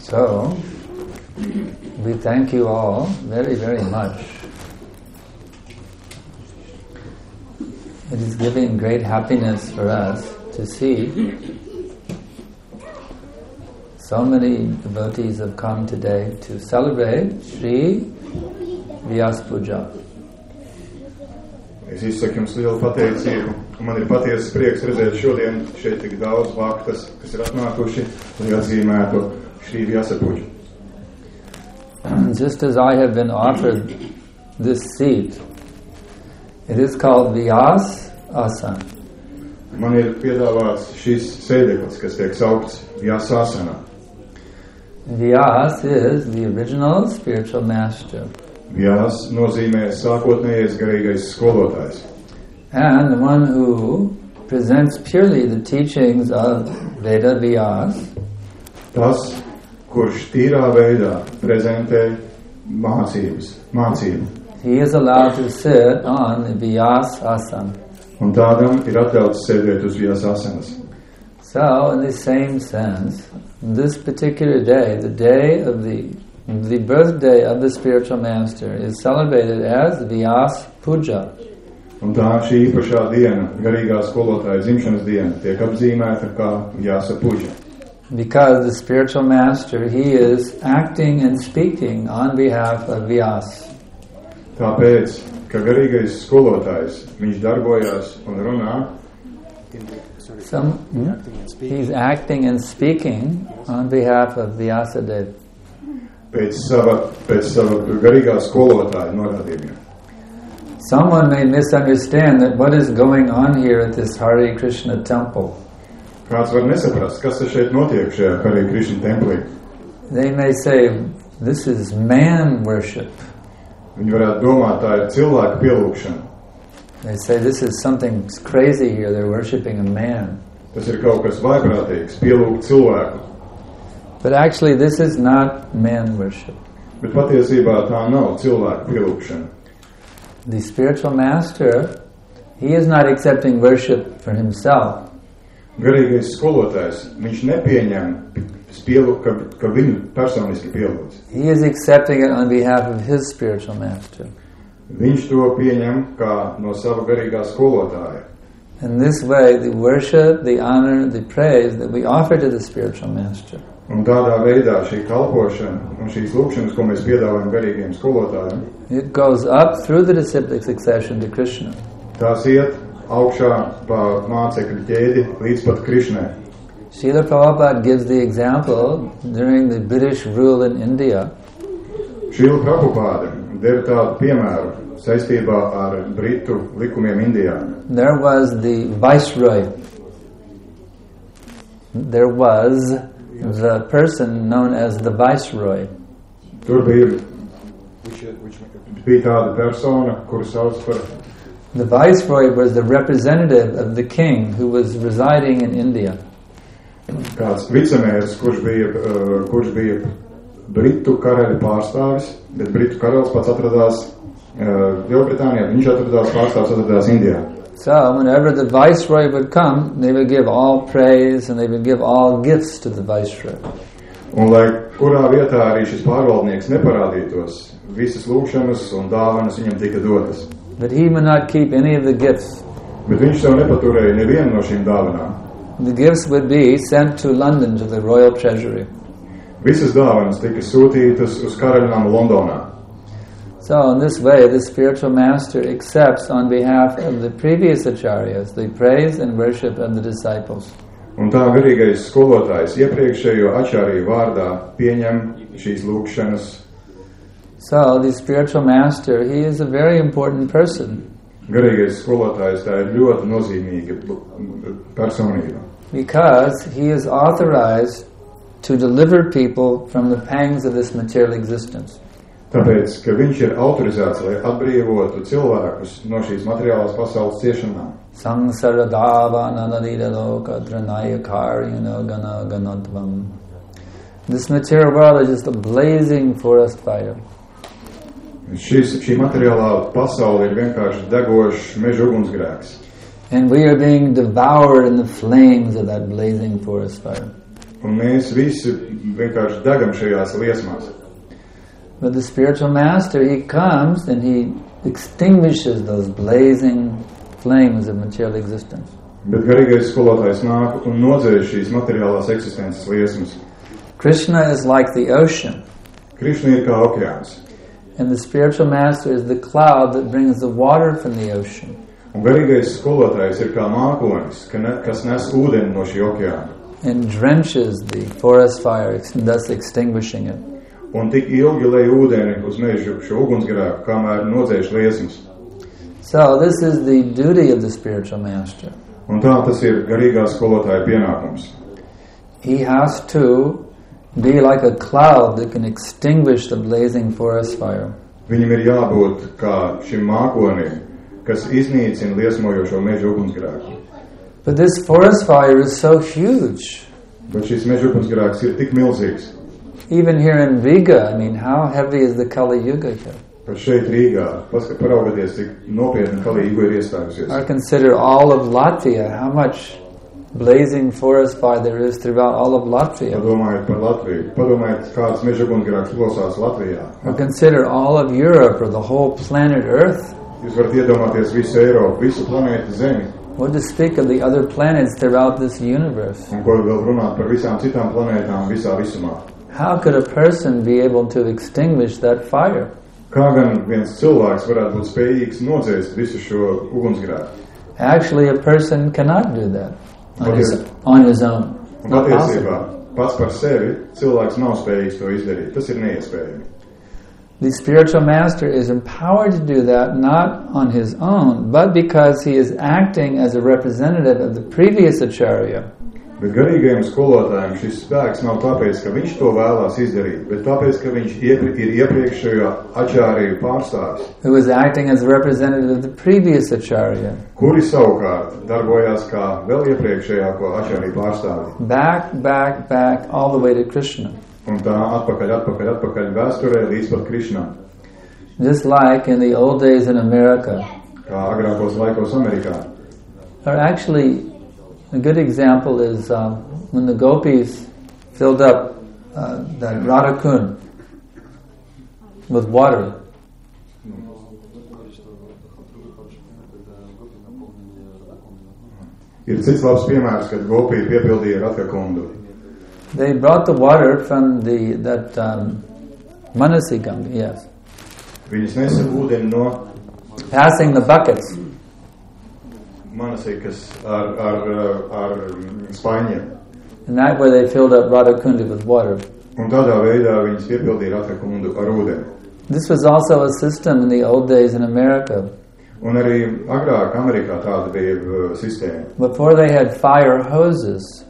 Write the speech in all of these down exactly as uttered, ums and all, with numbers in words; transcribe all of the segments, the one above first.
So, we thank you all very, very much. It is giving great happiness for us to see so many devotees have come today to celebrate Sri Vyasa Puja. Es izsaku jums lielu pateicību. Man ir patiesas prieks redzēt šodien šeit tik daudz bhaktas, kas ir atnākuši, lai atzīmētu Sri Vyasa Puju. Just as I have been offered this seat, it is called Vyasa Asana. Man ir piedāvāts šis sēdeklis, kas tiek saukts Vyasa Asana. Vyasa is the original spiritual master. Vyasa nozīmē sākotnējais garīgais skolotājs. And the one who presents purely the teachings of Veda Vyasa. Tas, kurš tīrā veidā prezentē mācības, mācību. He is allowed to sit on the Vyasa Asana. Un tādam ir atļauts sēdēt uz Vyasa Asanas. So, in the same sense, this particular day, the day of the the birthday of the spiritual master, is celebrated as Vyasa Puja. Un tā šī īpašā diena, garīgā skolotāja dzimšanas diena, tiek apzīmēta kā Vyasa Puja. Because the spiritual master, he is acting and speaking on behalf of Vyasa. Tāpēc, ka garīgais skolotājs, viņš darbojās un runā. Some, hmm? He's acting and speaking on behalf of Vyasadeva. Pēc sava, pēc sava garīgā skolotāja norādījumiem. Someone may misunderstand that what is going on here at this Hare Krishna temple. Kāds var nesaprast, kas šeit notiek šajā Hare Krishna templī. They may say, this is man worship. Viņi varētu domāt, tā ir cilvēka pielūgšana. They say, this is something crazy here, they're worshipping a man. Tas ir kaut kas vaiprātīgs, pielūgt cilvēku. But actually this is not man worship. Bet patiesībā tā nav cilvēka pielūgšana. The spiritual master, he is not accepting worship for himself. Garīgais skolotājs, viņš nepieņem pielūg, ka, ka viņu personiski pielūdz. He is accepting it on behalf of his spiritual master. Viņš to pieņem kā no sava garīgā skolotāja. In this way, the worship, the honor, the praise that we offer to the spiritual master, un tādā veidā šī kalpošana un šīs lūkšanas, ko mēs piedāvājam garīgiem skolotājiem, it goes up through the disciplic succession to Krishna. Tās iet augšā pa mācekļu ķēdi līdz pat Krishnai. Srila Prabhupada gives the example during the British rule in India. Srila Prabhupada deva tādu piemēru saistībā ar Britu likumiem Indijā. There was the viceroy. There was the person known as the viceroy. Tur bija, bija tāda persona, kuru sauc par... The viceroy was the representative of the king who was residing in India. Kāds vicemērs, kurš bija, uh, kurš bija Britu karaļa pārstāvis, bet Britu karalis pats atradās uh, Lielbritānijā, viņš atradās pārstāvis atradās Indijā. So, whenever the viceroy would come, they would give all praise and they would give all gifts to the viceroy. Un lai kurā vietā arī šis pārvaldnieks neparādītos, visas lūkšanas un dāvanas viņam tika dotas. But he would not keep any of the gifts. Bet viņš sev nepaturēja nevienu no šīm dāvanām. The gifts would be sent to London, to the royal treasury. Visas dāvanas tika sūtītas uz karaļnāmu Londonā. So in this way, the spiritual master accepts on behalf of the previous acharyas the praise and worship of the disciples. Un tā garīgais skolotājs iepriekšējo ačāriju vārdā pieņem šīs lūkšanas. So the spiritual master, he is a very important person. Garīgais skolotājs tā ir ļoti nozīmīga personība. Because he is authorized to deliver people from the pangs of this material existence. Tāpēc, ka viņš ir autorizēts, lai atbrīvotu cilvēkus no šīs materiālās pasaules ciešanām. Samsara dāva nanadīda loka dranaya kāryana gana ganadvam. This material world is just a blazing forest fire. Šis, šī materiālā pasaule ir vienkārši degošs meža ugunsgrēks. And we are being devoured in the flames of that blazing forest fire. Un mēs visi vienkārši degam šajās liesmās. But the spiritual master, he comes and he extinguishes those blazing flames of material existence. Bet garīgais skolotājs nāk un nodzēš šīs materiālās eksistences liesmas. Krishna is like the ocean. Krišna ir kā okeāns. And the spiritual master is the cloud that brings the water from the ocean. Un garīgais skolotājs ir kā mākonis, kas nes ūdeni no šī okeāna. And drenches the forest fire, thus extinguishing it. Un tik ilgi lej ūdeni uz mežu šo ugunsgrēku, kamēr nodzēš liesmas. So this is the duty of the spiritual master. Un tā tas ir garīgā skolotāja pienākums. He has to be like a cloud that can extinguish the blazing forest fire. Viņam ir jābūt kā šim mākonim, kas iznīcina liesmojošo mežu ugunsgrēku. But this forest fire is so huge. Bet šis mežu ugunsgrēks ir tik milzīgs. Even here in Riga, I mean, how heavy is the Kali Yuga here? Pat šeit Rīgā, paraugieties, cik nopietni Kali Yuga ir iestājusies. Or consider all of Latvia, how much blazing forest fire there is throughout all of Latvia. Padomājiet par Latviju. Padomājiet, kāds meža ugunsgrēks plosās Latvijā. Or consider all of Europe or the whole planet Earth. Jūs varat iedomāties visu Eiropu, visu planētu Zemi. What to speak of the other planets throughout this universe? Un ko vēl runāt par visām citām planētām visā visumā. How could a person be able to extinguish that fire? Kā gan viens cilvēks varētu būt spējīgs nodzēst visu šo ugunsgrēku? Actually, a person cannot do that on his, on his own. Un patiesībā pats par sevi cilvēks nav spējīgs to izdarīt. Tas ir neiespējami. The spiritual master is empowered to do that not on his own, but because he is acting as a representative of the previous acharya. Bet garīgajam skolotājam šis spēks nav tāpēc, ka viņš to vēlās izdarīt, bet tāpēc, ka viņš iepri, ir iepriekšējo achariju pārstāvis. Who is acting as a representative of the previous acharya. Kuri savukārt darbojās kā vēl iepriekšējāko achariju pārstāvi. Back, back, back, all the way to Krishna. Un tā atpakaļ, atpakaļ, atpakaļ vēsturē līdz pat Krišnam. Just like in the old days in America. Kā agrākos laikos Amerikā. Or actually, a good example is um, when the gopis filled up uh, that Radha Kund with water. Ir cits labs piemērs, kad gopī piepildīja Radha Kundu. They brought the water from the that um, Manasi Ganga, yes. Viņas nesa ūdeni no passing the buckets. Manasi, kas ar, ar, ar spaiņiem. And that way they filled up Radha Kunda with water. Un tādā veidā viņas piepildīja Radha Kundu ar ūdeni. This was also a system in the old days in America. Un arī agrāk Amerikā tāda bija uh, sistēma. Before they had fire hoses.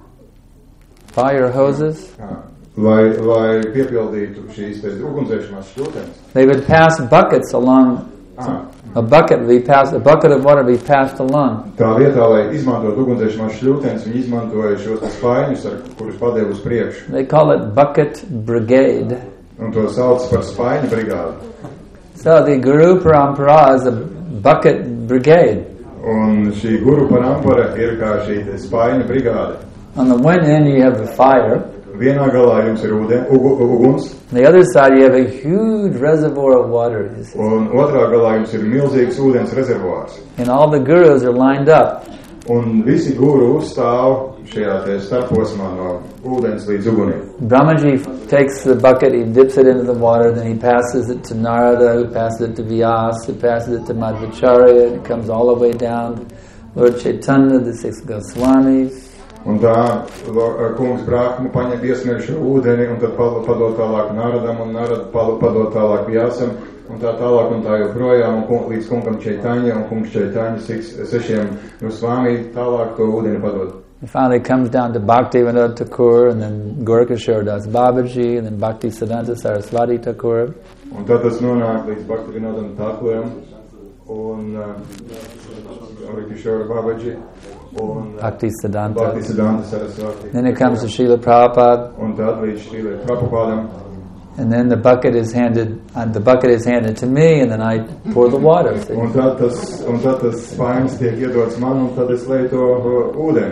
Fire hoses. Jā. Lai, lai piepildītu šīs ugunsdzēšanās šķūtenes. They would pass buckets along. Ah. A bucket would be passed. A bucket of water would be passed along. Tā vietā, lai izmantot ugunsdzēšanās šļūtenes, viņi izmantoja šos spaiņus, ar kurus padeva uz priekšu. They call it bucket brigade. Un to sauc par spaiņu brigādi. So the Guru Parampara is a bucket brigade. Un šī Guru Parampara ir kā šī spaiņu brigāde. On the one end you have the fire. Vienā galā jums ir ūden, ugu, uguns. On the other side you have a huge reservoir of water. Un otrā galā jums ir milzīgs ūdens rezervuārs. And all the gurus are lined up. Un visi guru stāv šajā te starposmā no ūdens līdz ugunim. Brahmaji takes the bucket, he dips it into the water, then he passes it to Narada, who passes it to Vyasa, who passes it to Madhvacharya, and it comes all the way down Lord Chaitanya, the six Goswamis. Un tā kungs Brahma paņem iesniedz šo ūdeni un tad padod tālāk Naradam un Narad padod tālāk Vyasam un tā tālāk un tā joprojām un līdz kungam Chaitanya un kungs Chaitanya sešiem Gosvami tālāk to ūdeni padod. It finally comes down to Bhaktivinoda Thakur and then Gorakishore Das Babaji and then Bhakti Siddhanta Saraswati Thakur. Un tad tas nonāk līdz Bhaktivinodam Thakuram un uh, Gorakishore Babaji. Bhakti Siddhanta. Bhakti Siddhanta Saraswati. Then it comes to Srila Prabhupada. Un tad līdz Srila Prabhupadam. And then the bucket is handed, uh, the bucket is handed to me, and then I pour the water. Un tad tas, un tad tas spainis tiek iedots man, un tad es leju to uh, ūdeni.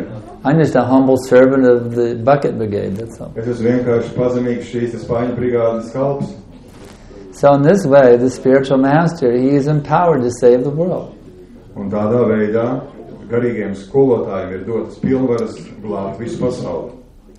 I'm just a humble servant of the bucket brigade, that's all. Es esmu vienkārši pazemīgs šīs spāņu brigādes kalps. So in this way, the spiritual master, he is empowered to save the world. Un tādā veidā garīgiem skolotājiem ir dotas pilnvaras glābt visu pasauli.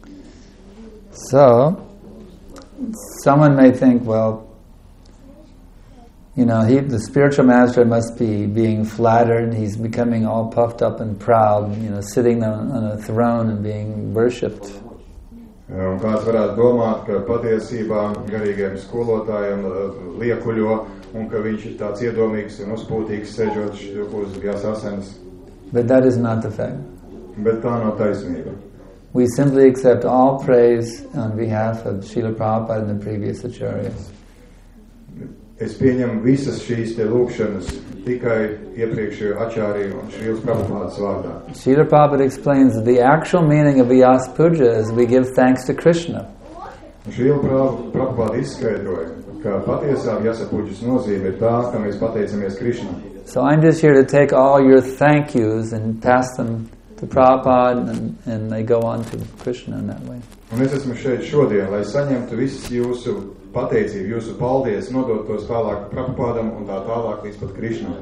So, someone may think, well, you know, he, the spiritual master must be being flattered. He's becoming all puffed up and proud, you know, sitting on, on a throne and being worshipped. Un kāds varētu domāt, ka patiesībā garīgiem skolotājiem liekuļo un ka viņš ir tāds iedomīgs un uzpūtīgs sēžot uz jāsasenas. But that is not the fact. Bet tā nav taisnība. We simply accept all praise on behalf of Srila Prabhupada and the previous acharyas. Es pieņemu visas šīs te lūkšanas tikai iepriekšējo ačāriju un Šrīlas Prabhupādas vārdā. Srila Prabhupada explains that the actual meaning of Vyasa Puja is we give thanks to Krishna. Šrīla Prabhupāda izskaidroja, ka patiesā Vyasa Pujas nozīme ir tā, ka mēs pateicamies Krishnam. So I'm just here to take all your thank yous and pass them to Prabhupada and, and they go on to Krishna in that way. Un es esmu šeit šodien, lai saņemtu visas jūsu pateicību, jūsu paldies, nodot tos tālāk Prabhupādam un tā tālāk līdz pat Krishnam.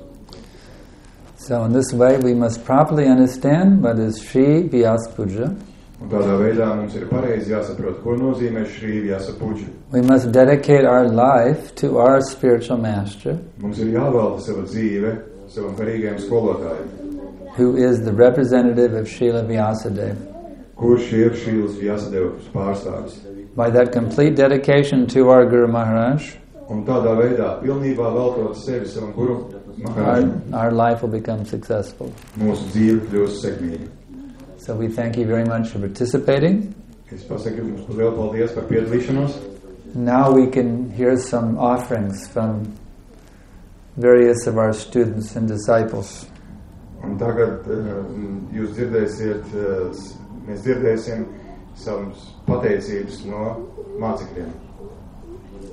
So in this way we must properly understand what is Shri Vyasa Puja. Un tādā veidā mums ir pareizi jāsaprot, ko nozīmē Shri Vyasa Puja. We must dedicate our life to our spiritual master. Mums ir jāvelta sava dzīve savam garīgajam skolotājam. Who is the representative of Srila Vyasadeva. Kurš ir Šrīlas Vyasadevas pārstāvis. By that complete dedication to our Guru Maharaj, un tādā veidā pilnībā veltot sevi savam Guru Maharajam, our, our life will become successful. Mūsu dzīve kļūs sekmīga. So we thank you very much for participating. Es pasaku jums lielu paldies par piedalīšanos. Now we can hear some offerings from various of our students and disciples. Un tagad uh, jūs dzirdēsiet, uh, mēs dzirdēsim savas pateicības no mācekļiem.